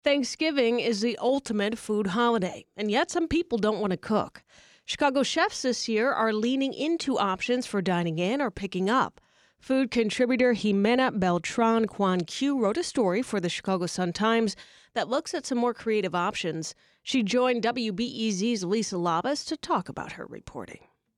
Thanksgiving is the ultimate food holiday, and yet some people don't want to cook. Chicago chefs this year are leaning into options for dining in or picking up. Food contributor Jimena Beltran Quan Q wrote a story for the Chicago Sun-Times that looks at some more creative options. She joined WBEZ's Lisa Labas to talk about her reporting.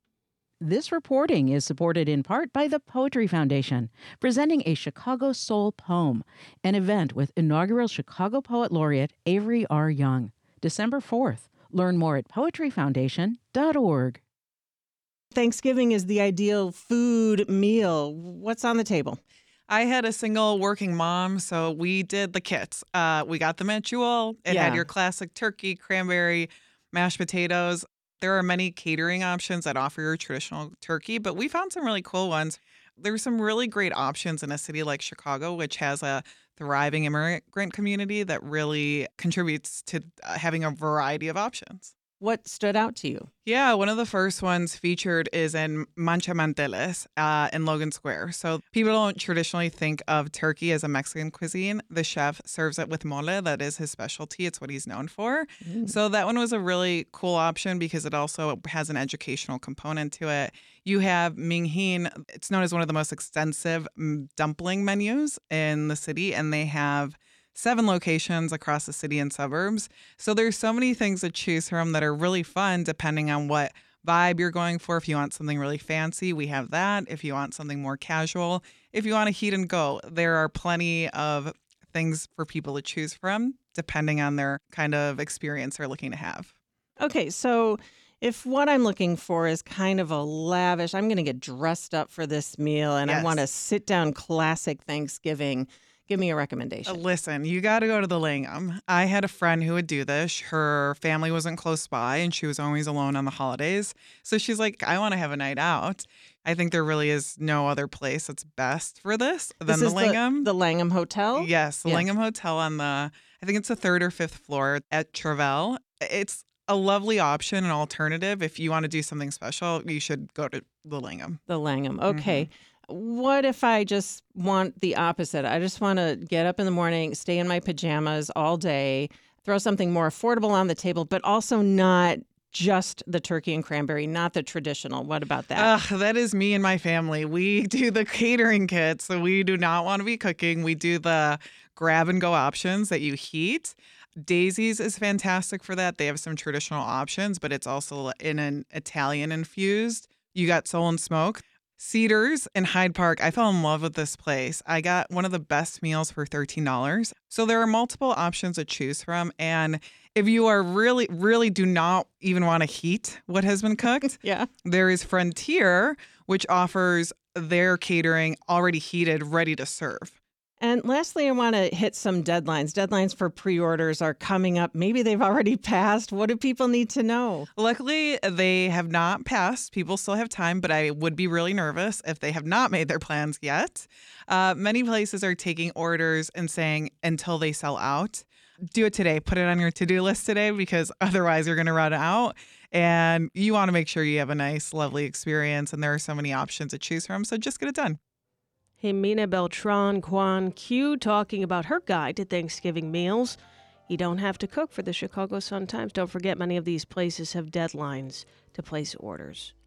This reporting is supported in part by the Poetry Foundation, presenting a Chicago Soul Poem, an event with inaugural Chicago Poet Laureate Avery R. Young, December 4th. Learn more at poetryfoundation.org. Thanksgiving is the ideal food meal. What's on the table? I had a single working mom, so we did the kits. We got them at Jewel. It had your classic turkey, cranberry, mashed potatoes. There are many catering options that offer your traditional turkey, but we found some really cool ones. There's some really great options in a city like Chicago, which has a thriving immigrant community that really contributes to having a variety of options. What stood out to you? Yeah, one of the first ones featured is in Mancha Manteles in Logan Square. So people don't traditionally think of turkey as a Mexican cuisine. The chef serves it with mole. That is his specialty. It's what he's known for. So that one was a really cool option because it also has an educational component to it. You have Minghin. It's known as one of the most extensive dumpling menus in the city, and they have 7 locations across the city and suburbs. So there's so many things to choose from that are really fun depending on what vibe you're going for. If you want something really fancy, we have that. If you want something more casual, if you want to heat and go, there are plenty of things for people to choose from depending on their kind of experience they're looking to have. Okay, so if what I'm looking for is kind of a lavish, I'm going to get dressed up for this meal and I want a sit-down classic Thanksgiving. Give me a recommendation. Listen, you got to go to the Langham. I had a friend who would do this. Her family wasn't close by and she was always alone on the holidays. So she's like, I want to have a night out. I think there really is no other place that's best for this than the Langham. The Langham Hotel? Yes, the Langham Hotel on I think it's the 3rd or 5th floor at Travell. It's a lovely option, an alternative. If you want to do something special, you should go to the Langham. The Langham. Okay. What if I just want the opposite? I just want to get up in the morning, stay in my pajamas all day, throw something more affordable on the table, but also not just the turkey and cranberry, not the traditional. What about that? That is me and my family. We do the catering kits, so we do not want to be cooking. We do the grab and go options that you heat. Daisy's is fantastic for that. They have some traditional options, but it's also in an Italian infused. You got Soul and Smoke. Cedars in Hyde Park, I fell in love with this place. I got one of the best meals for $13. So there are multiple options to choose from. And if you are really do not even want to heat what has been cooked, there is Frontier, which offers their catering already heated, ready to serve. And lastly, I want to hit some deadlines. Deadlines for pre-orders are coming up. Maybe they've already passed. What do people need to know? Luckily, they have not passed. People still have time, but I would be really nervous if they have not made their plans yet. Many places are taking orders and saying until they sell out. Do it today. Put it on your to-do list today because otherwise you're going to run out. And you want to make sure you have a nice, lovely experience. And there are so many options to choose from. So just get it done. Jimena Beltran Quan Q talking about her guide to Thanksgiving meals. You don't have to cook for the Chicago Sun-Times. Don't forget, many of these places have deadlines to place orders.